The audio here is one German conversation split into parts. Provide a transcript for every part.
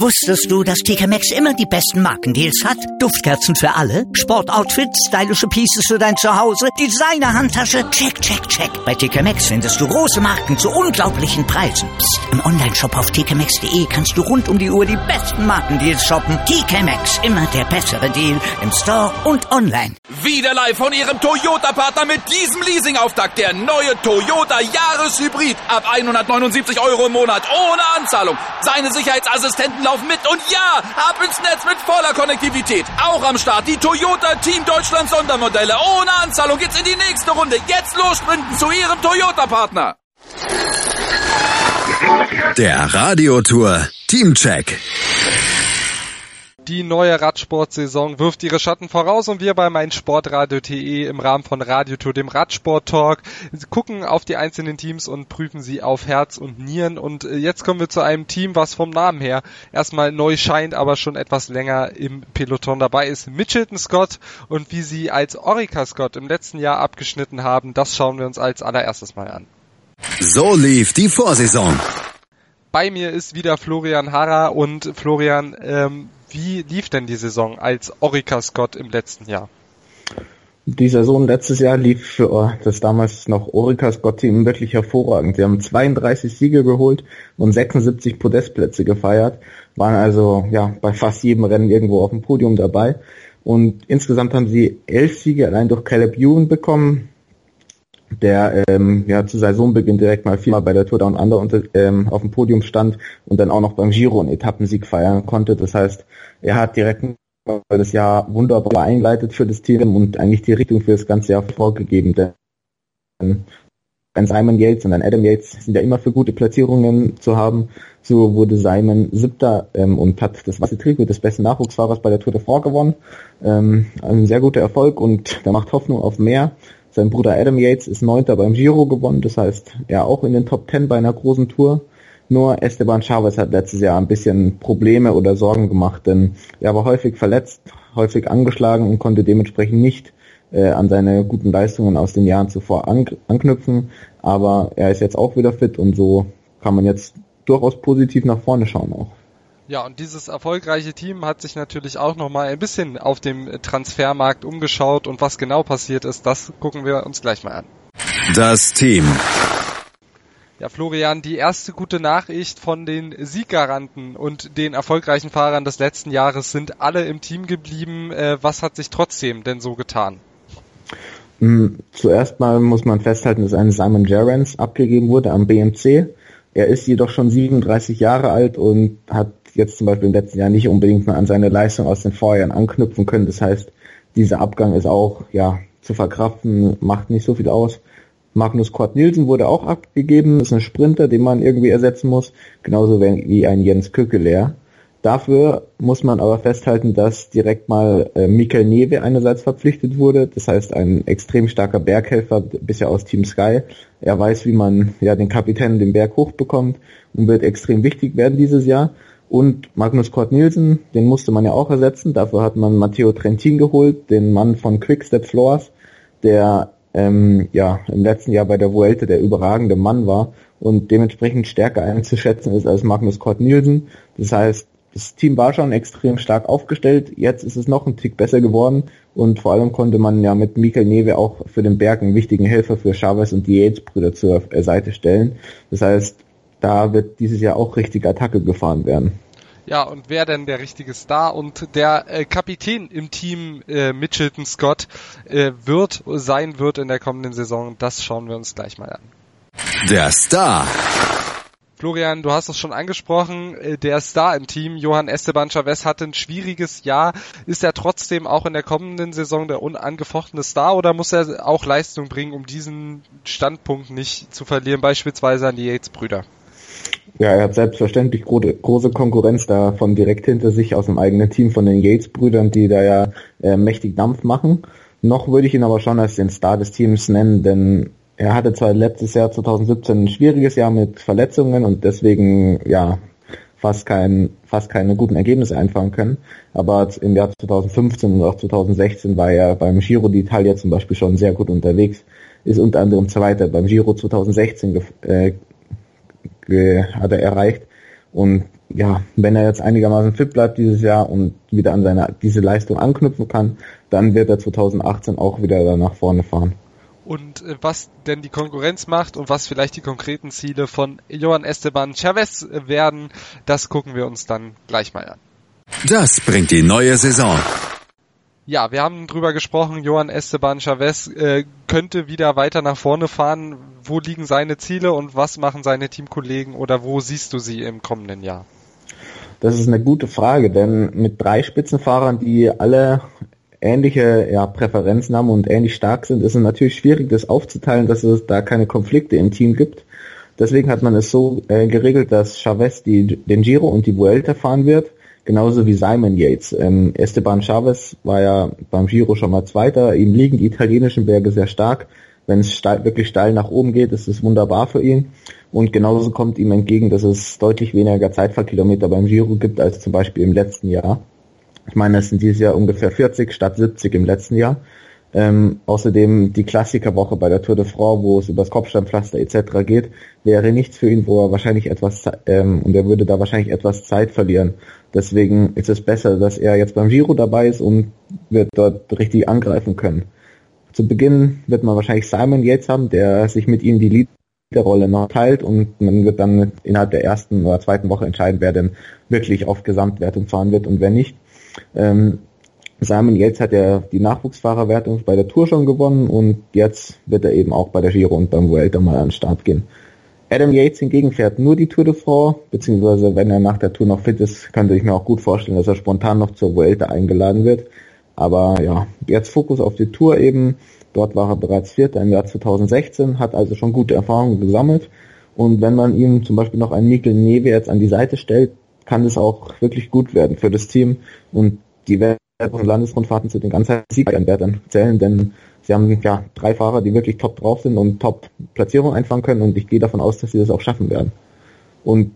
Wusstest du, dass TK Maxx immer die besten Markendeals hat? Duftkerzen für alle, Sportoutfits, stylische Pieces für dein Zuhause, Designer-Handtasche, check, check, check. Bei TK Maxx findest du große Marken zu unglaublichen Preisen. Psst. Im Onlineshop auf tkmaxx.de kannst du rund um die Uhr die besten Markendeals shoppen. TK Maxx, immer der bessere Deal im Store und online. Wieder live von Ihrem Toyota-Partner mit diesem Leasing-Auftakt. Der neue Toyota Jahreshybrid. Ab 179 € im Monat. Ohne Anzahlung. Seine Sicherheitsassistenten laufen mit. Und ja, ab ins Netz mit voller Konnektivität. Auch am Start die Toyota Team Deutschland Sondermodelle. Ohne Anzahlung geht's in die nächste Runde. Jetzt los sprinten zu Ihrem Toyota-Partner. Der Radiotour Teamcheck. Die neue Radsportsaison wirft ihre Schatten voraus und wir bei meinsportradio.de im Rahmen von Radiotour, dem Radsport-Talk, gucken auf die einzelnen Teams und prüfen sie auf Herz und Nieren. Und jetzt kommen wir zu einem Team, was vom Namen her erstmal neu scheint, aber schon etwas länger im Peloton dabei ist. Mitchelton Scott, und wie sie als Orica Scott im letzten Jahr abgeschnitten haben, das schauen wir uns als allererstes mal an. So lief die Vorsaison. Bei mir ist wieder Florian Harrer. Und Florian, wie lief denn die Saison als Orica Scott im letzten Jahr? Die Saison letztes Jahr lief für das damals noch Orica Scott Team wirklich hervorragend. Sie haben 32 Siege geholt und 76 Podestplätze gefeiert, waren also ja bei fast jedem Rennen irgendwo auf dem Podium dabei. Und insgesamt haben sie 11 Siege allein durch Caleb Ewan bekommen, der zu Saisonbeginn direkt mal viermal bei der Tour Down Under auf dem Podium stand und dann auch noch beim Giro einen Etappensieg feiern konnte. Das heißt, er hat direkt das Jahr wunderbar eingeleitet für das Team und eigentlich die Richtung für das ganze Jahr vorgegeben. Denn Simon Yates und Adam Yates sind ja immer für gute Platzierungen zu haben. So wurde Simon 7. Und hat das weiße Trikot des besten Nachwuchsfahrers bei der Tour de France gewonnen. Ein sehr guter Erfolg und der macht Hoffnung auf mehr. Sein Bruder Adam Yates ist 9. beim Giro gewonnen, das heißt, er auch in den Top 10 bei einer großen Tour. Nur Esteban Chaves hat letztes Jahr ein bisschen Probleme oder Sorgen gemacht, denn er war häufig verletzt, häufig angeschlagen und konnte dementsprechend nicht an seine guten Leistungen aus den Jahren zuvor anknüpfen. Aber er ist jetzt auch wieder fit und so kann man jetzt durchaus positiv nach vorne schauen auch. Ja, und dieses erfolgreiche Team hat sich natürlich auch nochmal ein bisschen auf dem Transfermarkt umgeschaut, und was genau passiert ist, das gucken wir uns gleich mal an. Das Team. Ja, Florian, die erste gute Nachricht von den Sieggaranten und den erfolgreichen Fahrern des letzten Jahres sind alle im Team geblieben. Was hat sich trotzdem denn so getan? Zuerst mal muss man festhalten, dass ein Simon Gerrans abgegeben wurde am BMC. Er ist jedoch schon 37 Jahre alt und hat jetzt zum Beispiel im letzten Jahr nicht unbedingt mehr an seine Leistung aus den Vorjahren anknüpfen können. Das heißt, dieser Abgang ist auch zu verkraften, macht nicht so viel aus. Magnus Cort Nielsen wurde auch abgegeben, ist ein Sprinter, den man irgendwie ersetzen muss, genauso wie ein Jens Kökeleer. Dafür muss man aber festhalten, dass direkt mal Mikel Nieve einerseits verpflichtet wurde, das heißt ein extrem starker Berghelfer, bisher aus Team Sky. Er weiß, wie man den Kapitän den Berg hochbekommt und wird extrem wichtig werden dieses Jahr. Und Magnus Cort Nielsen, den musste man ja auch ersetzen, dafür hat man Matteo Trentin geholt, den Mann von Quickstep Floors, der im letzten Jahr bei der Vuelta der überragende Mann war und dementsprechend stärker einzuschätzen ist als Magnus Cort Nielsen. Das heißt, das Team war schon extrem stark aufgestellt, jetzt ist es noch ein Tick besser geworden und vor allem konnte man ja mit Mikel Nieve auch für den Berg einen wichtigen Helfer für Chaves und die Yates-Brüder zur Seite stellen. Das heißt, da wird dieses Jahr auch richtig Attacke gefahren werden. Ja, und wer denn der richtige Star und der Kapitän im Team Mitchelton Scott wird in der kommenden Saison, das schauen wir uns gleich mal an. Der Star. Florian, du hast es schon angesprochen, der Star im Team, Johann Esteban Chaves, hatte ein schwieriges Jahr. Ist er trotzdem auch in der kommenden Saison der unangefochtene Star oder muss er auch Leistung bringen, um diesen Standpunkt nicht zu verlieren, beispielsweise an die Yates-Brüder? Ja, er hat selbstverständlich große Konkurrenz davon direkt hinter sich aus dem eigenen Team von den Yates-Brüdern, die da mächtig Dampf machen. Noch würde ich ihn aber schon als den Star des Teams nennen, denn er hatte zwar letztes Jahr 2017 ein schwieriges Jahr mit Verletzungen und deswegen fast keine guten Ergebnisse einfahren können, aber im Jahr 2015 und auch 2016 war er beim Giro d'Italia zum Beispiel schon sehr gut unterwegs, ist unter anderem Zweiter beim Giro 2016 hat er erreicht und wenn er jetzt einigermaßen fit bleibt dieses Jahr und wieder an diese Leistung anknüpfen kann, dann wird er 2018 auch wieder da nach vorne fahren. Und was denn die Konkurrenz macht und was vielleicht die konkreten Ziele von Joan Esteban Chaves werden, das gucken wir uns dann gleich mal an. Das bringt die neue Saison. Ja, wir haben drüber gesprochen, Joan Esteban Chaves könnte wieder weiter nach vorne fahren. Wo liegen seine Ziele und was machen seine Teamkollegen oder wo siehst du sie im kommenden Jahr? Das ist eine gute Frage, denn mit 3 Spitzenfahrern, die alle ähnliche Präferenzen haben und ähnlich stark sind, ist es natürlich schwierig, das aufzuteilen, dass es da keine Konflikte im Team gibt. Deswegen hat man es so geregelt, dass Chaves den Giro und die Vuelta fahren wird, genauso wie Simon Yates. Esteban Chaves war ja beim Giro schon mal Zweiter, ihm liegen die italienischen Berge sehr stark. Wenn es wirklich steil nach oben geht, ist es wunderbar für ihn. Und genauso kommt ihm entgegen, dass es deutlich weniger Zeitfahrkilometer beim Giro gibt als zum Beispiel im letzten Jahr. Ich meine, es sind dieses Jahr ungefähr 40 statt 70 im letzten Jahr. Außerdem die Klassikerwoche bei der Tour de France, wo es übers Kopfsteinpflaster etc. geht, wäre nichts für ihn, wo er wahrscheinlich und er würde da wahrscheinlich etwas Zeit verlieren. Deswegen ist es besser, dass er jetzt beim Giro dabei ist und wird dort richtig angreifen können. Zu Beginn wird man wahrscheinlich Simon Yates haben, der sich mit ihm die Leaderrolle noch teilt und man wird dann innerhalb der ersten oder zweiten Woche entscheiden, wer denn wirklich auf Gesamtwertung fahren wird und wer nicht. Simon Yates hat ja die Nachwuchsfahrerwertung bei der Tour schon gewonnen und jetzt wird er eben auch bei der Giro und beim Vuelta mal an den Start gehen. Adam Yates hingegen fährt nur die Tour de France, beziehungsweise wenn er nach der Tour noch fit ist, könnte ich mir auch gut vorstellen, dass er spontan noch zur Vuelta eingeladen wird. Aber ja, jetzt Fokus auf die Tour eben. Dort war er bereits Vierter im Jahr 2016, hat also schon gute Erfahrungen gesammelt. Und wenn man ihm zum Beispiel noch einen Mikel Nieve jetzt an die Seite stellt, kann es auch wirklich gut werden für das Team. Und die Welt- und Landesrundfahrten zu den Ganzheitssiegern zählen, denn sie haben 3 Fahrer, die wirklich top drauf sind und top Platzierung einfangen können. Und ich gehe davon aus, dass sie das auch schaffen werden. Und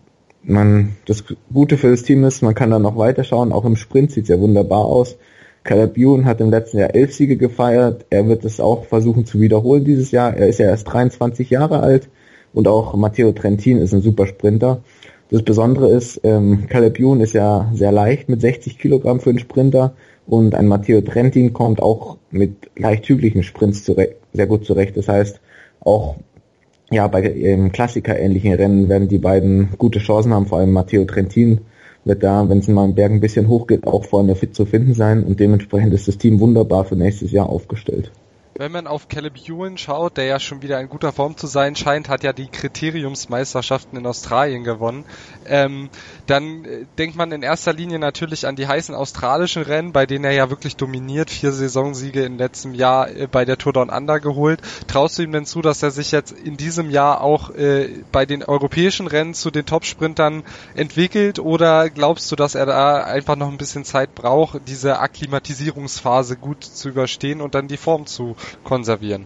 das Gute für das Team ist, man kann dann noch weiterschauen. Auch im Sprint sieht es ja wunderbar aus. Caleb Ewan hat im letzten Jahr 11 Siege gefeiert. Er wird es auch versuchen zu wiederholen dieses Jahr. Er ist ja erst 23 Jahre alt und auch Matteo Trentin ist ein super Sprinter. Das Besondere ist, Caleb Ewan ist ja sehr leicht mit 60 Kilogramm für einen Sprinter und ein Matteo Trentin kommt auch mit leicht hügeligen Sprints sehr gut zurecht. Das heißt, auch bei Klassiker-ähnlichen Rennen werden die beiden gute Chancen haben, vor allem Matteo Trentin wird da, wenn es mal im Berg ein bisschen hoch geht, auch vorne fit zu finden sein und dementsprechend ist das Team wunderbar für nächstes Jahr aufgestellt. Wenn man auf Caleb Ewan schaut, der ja schon wieder in guter Form zu sein scheint, hat ja die Kriteriumsmeisterschaften in Australien gewonnen, dann denkt man in erster Linie natürlich an die heißen australischen Rennen, bei denen er ja wirklich dominiert, 4 Saisonsiege in letztem Jahr bei der Tour Down Under geholt. Traust du ihm denn zu, dass er sich jetzt in diesem Jahr auch bei den europäischen Rennen zu den Top-Sprintern entwickelt oder glaubst du, dass er da einfach noch ein bisschen Zeit braucht, diese Akklimatisierungsphase gut zu überstehen und dann die Form zu konservieren?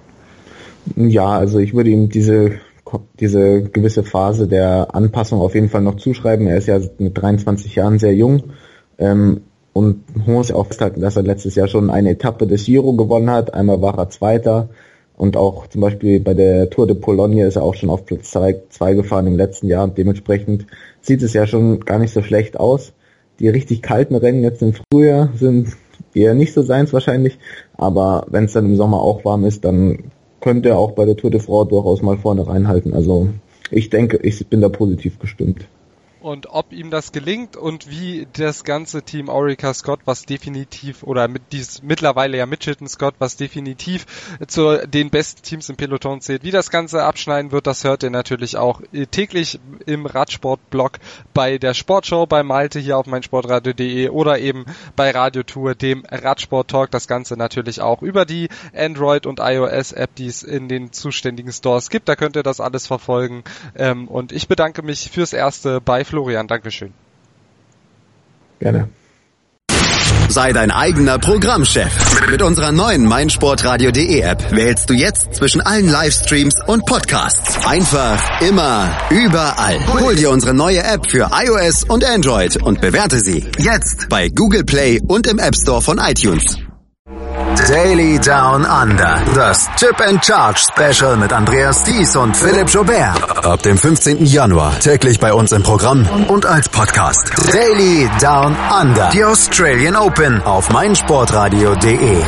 Ja, also ich würde ihm diese gewisse Phase der Anpassung auf jeden Fall noch zuschreiben. Er ist ja mit 23 Jahren sehr jung und man muss ja auch festhalten, dass er letztes Jahr schon eine Etappe des Giro gewonnen hat. Einmal war er Zweiter und auch zum Beispiel bei der Tour de Pologne ist er auch schon auf Platz 2 gefahren im letzten Jahr und dementsprechend sieht es ja schon gar nicht so schlecht aus. Die richtig kalten Rennen jetzt im Frühjahr sind eher nicht so seins wahrscheinlich, aber wenn es dann im Sommer auch warm ist, dann könnte er auch bei der Tour de France durchaus mal vorne reinhalten. Also ich denke, ich bin da positiv gestimmt. Und ob ihm das gelingt und wie das ganze Team Orica Scott, was definitiv, oder mittlerweile ja Mitchelton Scott, was definitiv zu den besten Teams im Peloton zählt, wie das Ganze abschneiden wird, das hört ihr natürlich auch täglich im Radsport-Blog bei der Sportshow bei Malte hier auf meinsportradio.de oder eben bei Radiotour, dem Radsport-Talk. Das Ganze natürlich auch über die Android- und iOS-App, die es in den zuständigen Stores gibt. Da könnt ihr das alles verfolgen. Und ich bedanke mich fürs Erste bei Florian, Dankeschön. Gerne. Sei dein eigener Programmchef. Mit unserer neuen meinsportradio.de App wählst du jetzt zwischen allen Livestreams und Podcasts. Einfach, immer, überall. Hol dir unsere neue App für iOS und Android und bewerte sie jetzt bei Google Play und im App Store von iTunes. Daily Down Under. Das Chip and Charge Special mit Andreas Thies und Philipp Joubert. Ab dem 15. Januar täglich bei uns im Programm und als Podcast. Daily Down Under. Die Australian Open auf meinsportradio.de.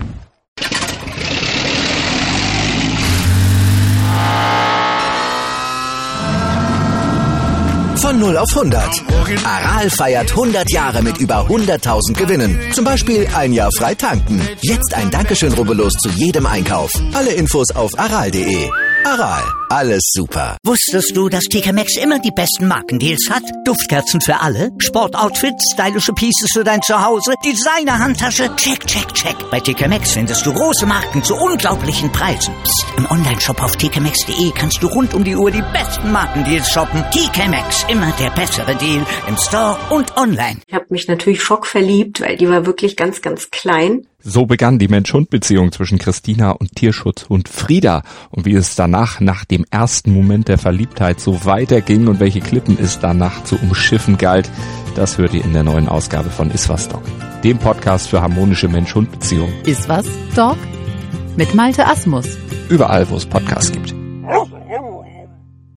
Von 0 auf 100. Aral feiert 100 Jahre mit über 100.000 Gewinnen. Zum Beispiel ein Jahr frei tanken. Jetzt ein Dankeschön, rubbellos zu jedem Einkauf. Alle Infos auf aral.de. Aral, alles super. Wusstest du, dass TK Maxx immer die besten Markendeals hat? Duftkerzen für alle, Sportoutfits, stylische Pieces für dein Zuhause, Designer-Handtasche, check, check, check. Bei TK Maxx findest du große Marken zu unglaublichen Preisen. Psst. Im Onlineshop auf tkmaxx.de kannst du rund um die Uhr die besten Markendeals shoppen. TK Maxx, immer der bessere Deal im Store und online. Ich habe mich natürlich schockverliebt, weil die war wirklich ganz, ganz klein. So begann die Mensch-Hund-Beziehung zwischen Christina und Tierschutzhund Frieda. Und wie es danach, nach dem ersten Moment der Verliebtheit, so weiterging und welche Klippen es danach zu umschiffen galt, das hört ihr in der neuen Ausgabe von Iswas Dog, dem Podcast für harmonische Mensch-Hund-Beziehungen. Iswas Dog? Mit Malte Asmus. Überall, wo es Podcasts gibt.